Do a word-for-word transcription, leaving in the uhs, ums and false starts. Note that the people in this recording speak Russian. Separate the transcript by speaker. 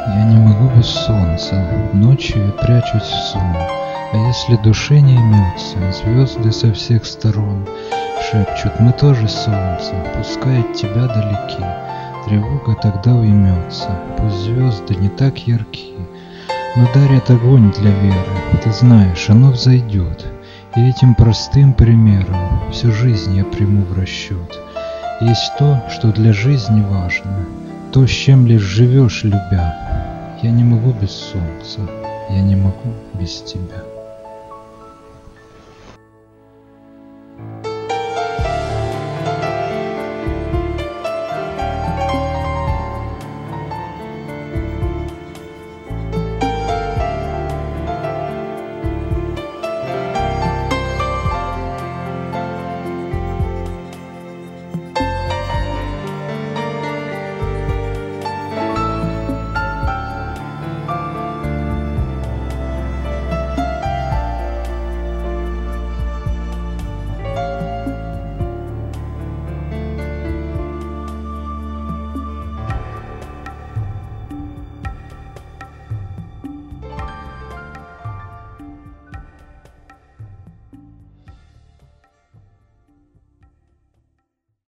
Speaker 1: Я не могу без солнца, ночью я прячусь в сон. А если душе не имется, звезды со всех сторон шепчут: мы тоже солнце, пускай от тебя далеки. Тревога тогда уймется, пусть звезды не так ярки, но дарят огонь для веры. Ты знаешь, оно взойдет, и этим простым примером всю жизнь я приму в расчет. Есть то, что для жизни важно, то, с чем лишь живешь, любя. Я не могу без солнца, я не могу без тебя.